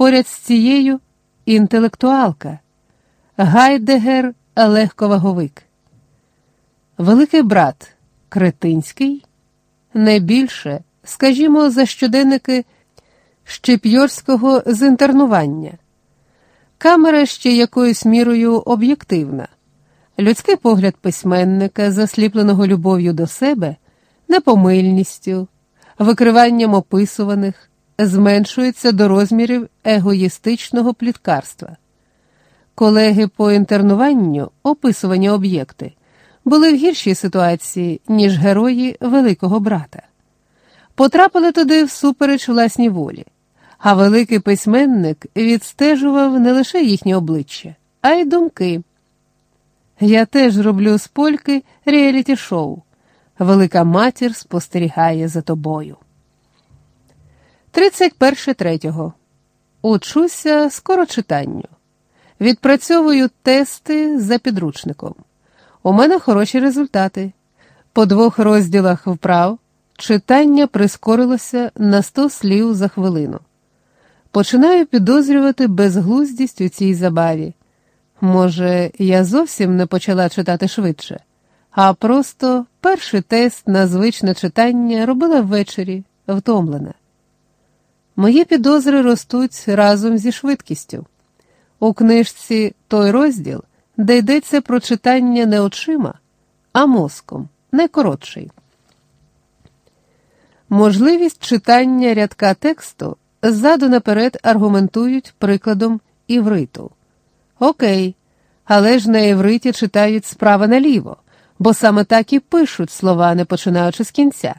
Поряд з цією інтелектуалка, Гайдегер легковаговик. Великий брат кретинський, не більше, скажімо, за щоденники Щеп'йорського з інтернування. Камера ще якоюсь мірою об'єктивна. Людський погляд письменника, засліпленого любов'ю до себе, непомильністю, викриванням описуваних, зменшується до розмірів егоїстичного пліткарства. Колеги по інтернуванню, описувані об'єкти, були в гіршій ситуації, ніж герої Великого брата. Потрапили туди всупереч власній волі, а великий письменник відстежував не лише їхні обличчя, а й думки. Я теж роблю з польки реаліті-шоу. Велика матір спостерігає за тобою. 31.3. Учуся скорочитанню. Відпрацьовую тести за підручником. У мене хороші результати. По 2 розділах вправ читання прискорилося на 100 слів за хвилину. Починаю підозрювати безглуздість у цій забаві. Може, я зовсім не почала читати швидше, а просто перший тест на звичне читання робила ввечері, втомлена. Мої підозри ростуть разом зі швидкістю. У книжці той розділ, де йдеться про читання не очима, а мозком, найкоротший. Можливість читання рядка тексту ззаду наперед аргументують прикладом івриту. Окей, але ж на івриті читають справа наліво, бо саме так і пишуть слова, не починаючи з кінця.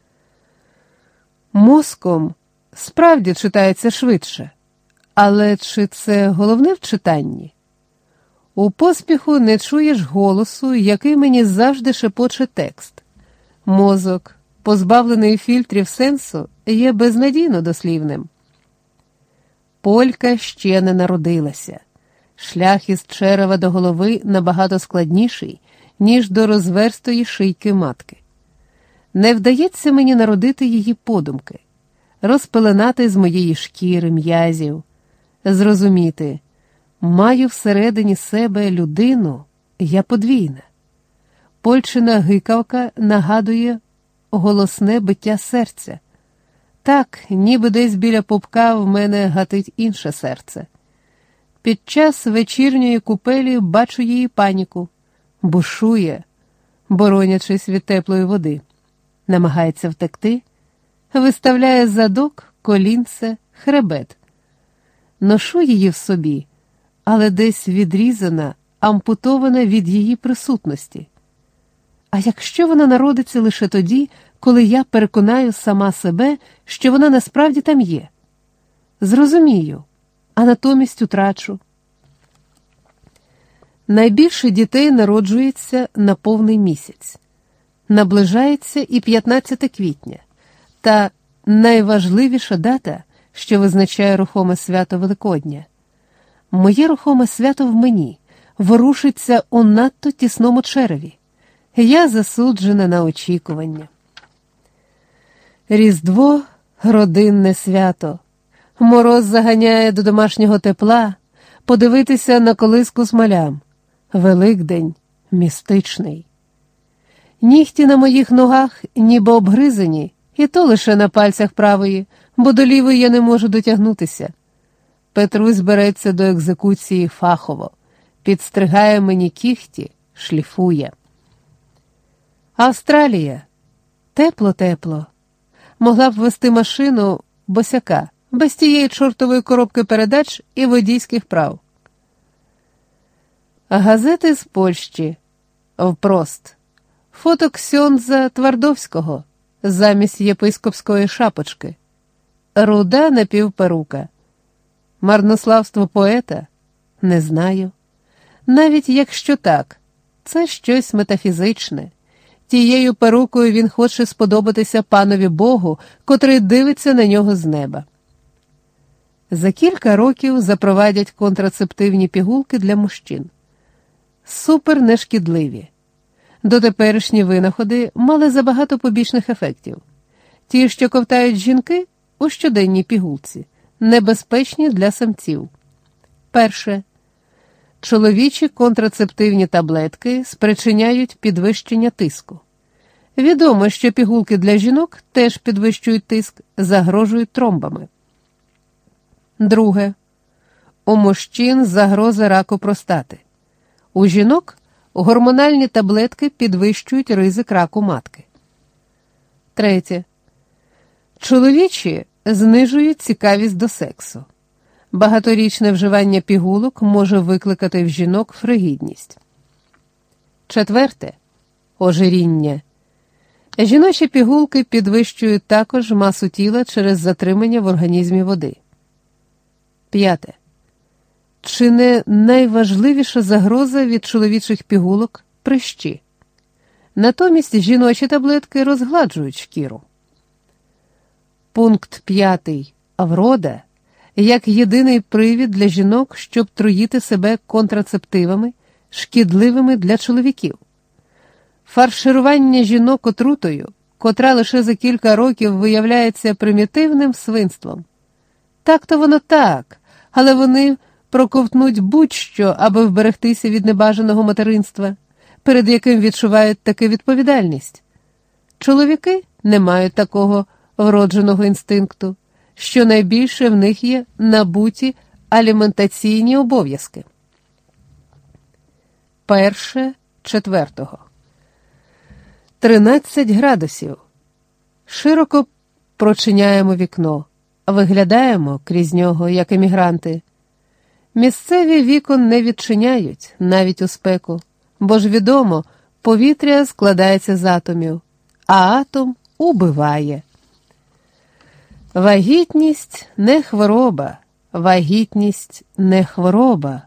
Мозком справді читається швидше, але чи це головне в читанні? У поспіху не чуєш голосу, який мені завжди шепоче текст. Мозок, позбавлений фільтрів сенсу, є безнадійно дослівним. Полька ще не народилася. Шлях із черева до голови набагато складніший, ніж до розверстої шийки матки. Не вдається мені народити її подумки, розпеленати з моєї шкіри, м'язів, зрозуміти, маю всередині себе людину, я подвійна. Польчина гикавка нагадує голосне биття серця. Так, ніби десь біля пупка в мене гатить інше серце. Під час вечірньої купелі бачу її паніку. Бушує, боронячись від теплої води. Намагається втекти, виставляє задок, колінце, хребет. Ношу її в собі, але десь відрізана, ампутована від її присутності. А якщо вона народиться лише тоді, коли я переконаю сама себе, що вона насправді там є? Зрозумію, а натомість утрачу. Найбільше дітей народжується на повний місяць. Наближається і 15 квітня, та найважливіша дата, що визначає рухоме свято Великодня. Моє рухоме свято в мені ворушиться у надто тісному череві. Я засуджена на очікування. Різдво – родинне свято. Мороз заганяє до домашнього тепла, подивитися на колиску з малям. Великдень – містичний. Нігті на моїх ногах ніби обгризані, і то лише на пальцях правої, бо до лівої я не можу дотягнутися. Петрусь береться до екзекуції фахово, підстригає мені кігті, шліфує. Австралія. Тепло-тепло. Могла б вести машину босяка, без тієї чортової коробки передач і водійських прав. Газети з Польщі. Впрост. Фото Ксьондза Твардовського замість єпископської шапочки. Руда напівперука. Марнославство поета? Не знаю. Навіть якщо так, це щось метафізичне. Тією перукою він хоче сподобатися панові Богу, котрий дивиться на нього з неба. За кілька років запровадять контрацептивні пігулки для мужчин. Супер нешкідливі. Дотеперішні винаходи мали забагато побічних ефектів. Ті, що ковтають жінки, у щоденній пігулці, небезпечні для самців. Перше. Чоловічі контрацептивні таблетки спричиняють підвищення тиску. Відомо, що пігулки для жінок теж підвищують тиск, загрожують тромбами. Друге. У мужчин загроза раку простати. У жінок гормональні таблетки підвищують ризик раку матки. Третє. Чоловічі знижують цікавість до сексу. Багаторічне вживання пігулок може викликати в жінок фригідність. Четверте. Ожиріння. Жіночі пігулки підвищують також масу тіла через затримання в організмі води. П'яте. Чи не найважливіша загроза від чоловічих пігулок – прищі? Натомість жіночі таблетки розгладжують шкіру. Пункт 5. Врода як єдиний привід для жінок, щоб труїти себе контрацептивами, шкідливими для чоловіків. Фарширування жінок отрутою, котра лише за кілька років виявляється примітивним свинством. Так-то воно так, але вони проковтнуть будь-що, аби вберегтися від небажаного материнства, перед яким відчувають таку відповідальність. Чоловіки не мають такого вродженого інстинкту, що найбільше в них є набуті аліментаційні обов'язки. 1.4. 13 градусів. Широко прочиняємо вікно, виглядаємо крізь нього, як емігранти. Місцеві вікон не відчиняють, навіть у спеку, бо ж відомо, повітря складається з атомів, а атом убиває. Вагітність не хвороба, вагітність не хвороба.